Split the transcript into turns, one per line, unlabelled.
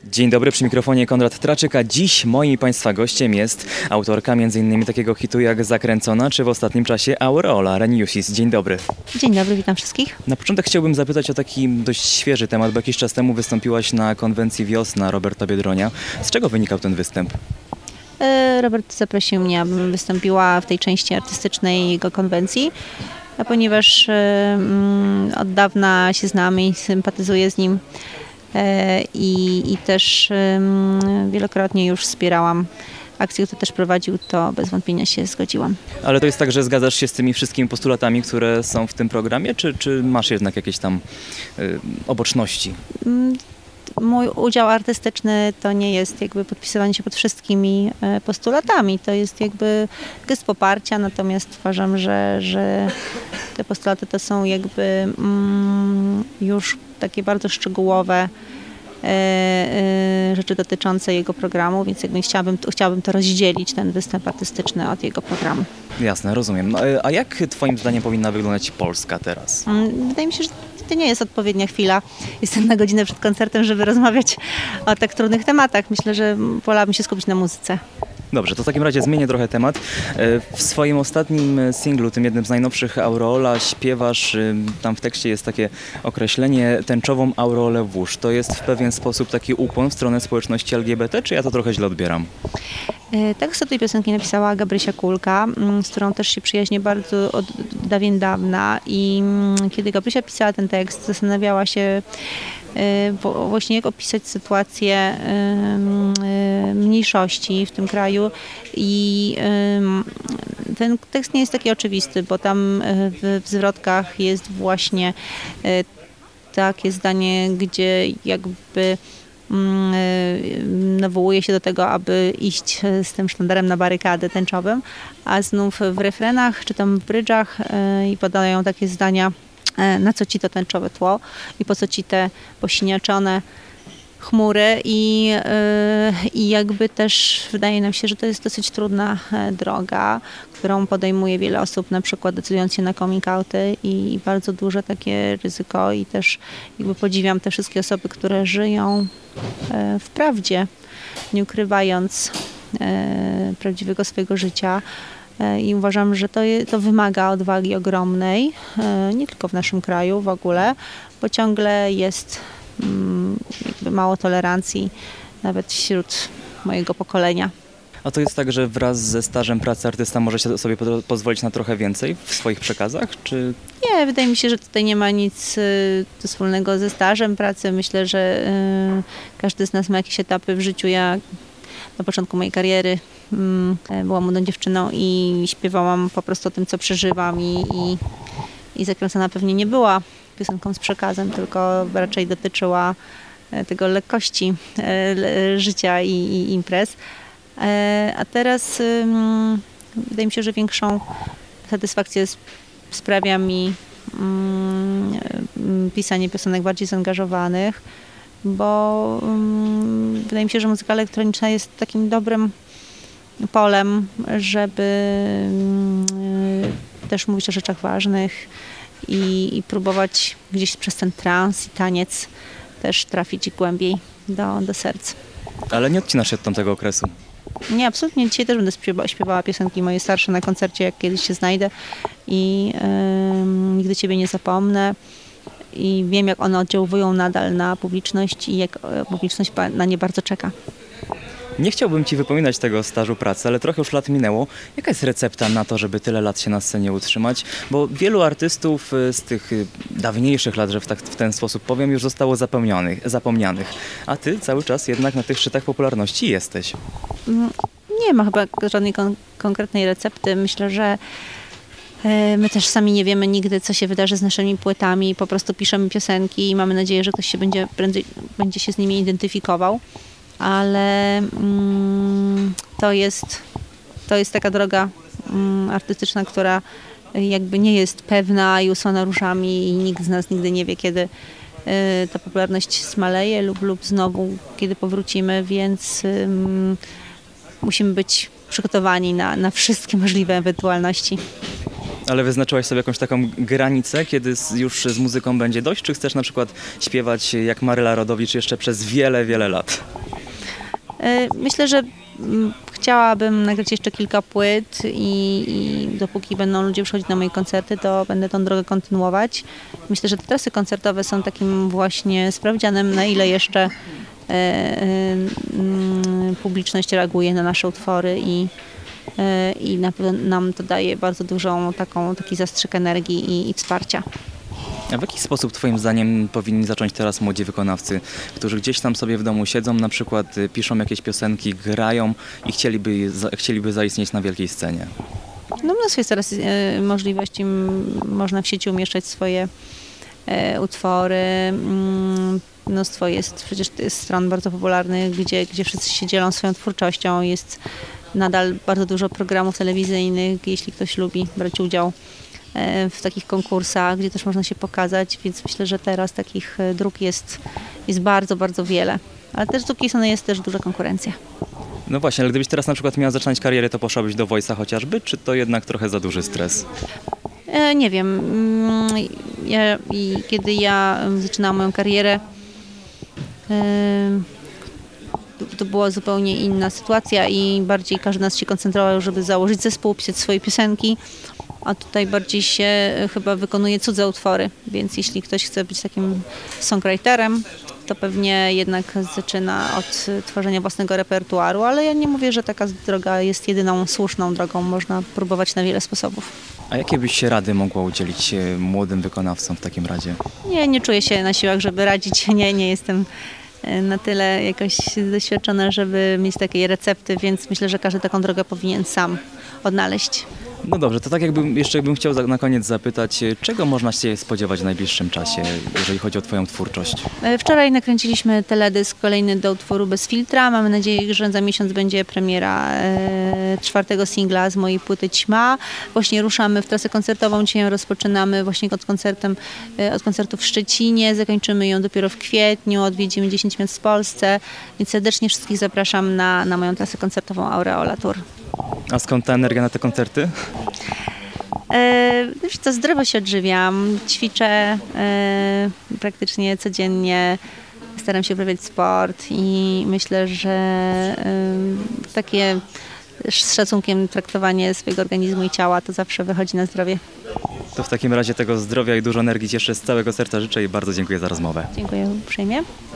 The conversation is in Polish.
Dzień dobry, przy mikrofonie Konrad Traczyk, a dziś moim i Państwa gościem jest autorka m.in. takiego hitu jak Zakręcona, czy w ostatnim czasie Aureola Reniusis. Dzień dobry.
Dzień dobry, witam wszystkich.
Na początek chciałbym zapytać o taki dość świeży temat, bo jakiś czas temu wystąpiłaś na konwencji Wiosna Roberta Biedronia. Z czego wynikał ten występ?
Robert zaprosił mnie, abym wystąpiła w tej części artystycznej jego konwencji, a ponieważ od dawna się znamy i sympatyzuję z nim i też wielokrotnie już wspierałam akcję, którą też prowadził, to bez wątpienia się zgodziłam.
Ale to jest tak, że zgadzasz się z tymi wszystkimi postulatami, które są w tym programie, czy masz jednak jakieś tam oboczności?
Mój udział artystyczny to nie jest jakby podpisywanie się pod wszystkimi postulatami, to jest jakby gest poparcia, natomiast uważam, że te postulaty to są jakby już takie bardzo szczegółowe rzeczy dotyczące jego programu, więc jakby chciałabym to rozdzielić, ten występ artystyczny od jego programu.
Jasne, rozumiem. No, a jak Twoim zdaniem powinna wyglądać Polska teraz?
Wydaje mi się, że to nie jest odpowiednia chwila. Jestem na godzinę przed koncertem, żeby rozmawiać o tak trudnych tematach. Myślę, że wolałabym się skupić na muzyce.
Dobrze, to w takim razie zmienię trochę temat. W swoim ostatnim singlu, tym jednym z najnowszych, Aureola, śpiewasz, tam w tekście jest takie określenie, tęczową aureolę włóż. To jest w pewien sposób taki ukłon w stronę społeczności LGBT, czy ja to trochę źle odbieram?
Tekst do tej piosenki napisała Gabrysia Kulka, z którą też się przyjaźnię bardzo od dawien dawna i kiedy Gabrysia pisała ten tekst, zastanawiała się właśnie jak opisać sytuację mniejszości w tym kraju i ten tekst nie jest taki oczywisty, bo tam w zwrotkach jest właśnie takie zdanie, gdzie jakby nawołuje się do tego, aby iść z tym sztandarem na barykadę tęczowym, a znów w refrenach czy tam w brydżach i podają takie zdania, na co ci to tęczowe tło i po co ci te posiniaczone chmury i jakby też wydaje nam się, że to jest dosyć trudna droga, którą podejmuje wiele osób, na przykład decydując się na coming outy i bardzo duże takie ryzyko i też jakby podziwiam te wszystkie osoby, które żyją w prawdzie, nie ukrywając prawdziwego swojego życia. I uważam, że to wymaga odwagi ogromnej, nie tylko w naszym kraju w ogóle, bo ciągle jest jakby mało tolerancji nawet wśród mojego pokolenia.
A to jest tak, że wraz ze stażem pracy artysta może się sobie pozwolić na trochę więcej w swoich przekazach, czy...
Nie, wydaje mi się, że tutaj nie ma nic wspólnego ze stażem pracy. Myślę, że każdy z nas ma jakieś etapy w życiu. Ja na początku mojej kariery byłam młodą dziewczyną i śpiewałam po prostu o tym, co przeżywam i Zakręcona pewnie nie była piosenką z przekazem, tylko raczej dotyczyła tego lekkości życia i imprez. A teraz wydaje mi się, że większą satysfakcję sprawia mi pisanie piosenek bardziej zaangażowanych, bo wydaje mi się, że muzyka elektroniczna jest takim dobrym polem, żeby też mówić o rzeczach ważnych i próbować gdzieś przez ten trans i taniec też trafić głębiej do serc.
Ale nie odcinasz się od tamtego okresu.
Nie, absolutnie. Dzisiaj też będę śpiewała piosenki moje starsze na koncercie, jak kiedyś się znajdę i nigdy Ciebie nie zapomnę. I wiem, jak one oddziałują nadal na publiczność i jak publiczność na nie bardzo czeka.
Nie chciałbym Ci wypominać tego stażu pracy, ale trochę już lat minęło. Jaka jest recepta na to, żeby tyle lat się na scenie utrzymać? Bo wielu artystów z tych dawniejszych lat, że w ten sposób powiem, już zostało zapomnianych. A Ty cały czas jednak na tych szczytach popularności jesteś.
Nie ma chyba żadnej konkretnej recepty. Myślę, że my też sami nie wiemy nigdy, co się wydarzy z naszymi płytami. Po prostu piszemy piosenki i mamy nadzieję, że ktoś się będzie się z nimi identyfikował. Ale to jest taka droga artystyczna, która jakby nie jest pewna i usłana różami i nikt z nas nigdy nie wie, kiedy ta popularność zmaleje lub znowu, kiedy powrócimy, więc musimy być przygotowani na wszystkie możliwe ewentualności.
Ale wyznaczyłaś sobie jakąś taką granicę, kiedy już z muzyką będzie dość, czy chcesz na przykład śpiewać jak Maryla Rodowicz jeszcze przez wiele, wiele lat?
Myślę, że chciałabym nagrać jeszcze kilka płyt i dopóki będą ludzie przychodzić na moje koncerty, to będę tą drogę kontynuować. Myślę, że te trasy koncertowe są takim właśnie sprawdzianem, na ile jeszcze publiczność reaguje na nasze utwory i na pewno nam to daje bardzo dużą taki zastrzyk energii i wsparcia.
A w jaki sposób Twoim zdaniem powinni zacząć teraz młodzi wykonawcy, którzy gdzieś tam sobie w domu siedzą, na przykład piszą jakieś piosenki, grają i chcieliby zaistnieć na wielkiej scenie?
No mnóstwo jest teraz możliwości, można w sieci umieszczać swoje utwory. Mnóstwo jest przecież stron bardzo popularnych, gdzie wszyscy się dzielą swoją twórczością. Jest nadal bardzo dużo programów telewizyjnych, jeśli ktoś lubi brać udział w takich konkursach, gdzie też można się pokazać, więc myślę, że teraz takich dróg jest bardzo, bardzo wiele. Ale też z drugiej strony jest też duża konkurencja.
No właśnie, ale gdybyś teraz na przykład miała zaczynać karierę, to poszłabyś do Voice'a chociażby, czy to jednak trochę za duży stres?
Nie wiem. Kiedy ja zaczynałam moją karierę, to była zupełnie inna sytuacja i bardziej każdy z nas się koncentrował, żeby założyć zespół, pisać swoje piosenki, a tutaj bardziej się chyba wykonuje cudze utwory, więc jeśli ktoś chce być takim songwriterem, to pewnie jednak zaczyna od tworzenia własnego repertuaru, ale ja nie mówię, że taka droga jest jedyną słuszną drogą, można próbować na wiele sposobów.
A jakie byś się rady mogła udzielić młodym wykonawcom w takim razie?
Nie czuję się na siłach, żeby radzić, nie jestem na tyle jakoś doświadczona, żeby mieć takiej recepty, więc myślę, że każdy taką drogę powinien sam odnaleźć.
No dobrze, to tak jeszcze bym chciał na koniec zapytać, czego można się spodziewać w najbliższym czasie, jeżeli chodzi o Twoją twórczość?
Wczoraj nakręciliśmy teledysk kolejny do utworu Bez filtra. Mamy nadzieję, że za miesiąc będzie premiera 4. singla z mojej płyty Ćma. Właśnie ruszamy w trasę koncertową. Dzisiaj ją rozpoczynamy właśnie od koncertu w Szczecinie. Zakończymy ją dopiero w kwietniu. Odwiedzimy 10 miast w Polsce. Więc serdecznie wszystkich zapraszam na moją trasę koncertową Aureola Tour.
A skąd ta energia na te koncerty?
Wiesz co, zdrowo się odżywiam, ćwiczę praktycznie codziennie, staram się uprawiać sport i myślę, że takie z szacunkiem traktowanie swojego organizmu i ciała to zawsze wychodzi na zdrowie.
To w takim razie tego zdrowia i dużo energii Ci jeszcze z całego serca życzę i bardzo dziękuję za rozmowę.
Dziękuję uprzejmie.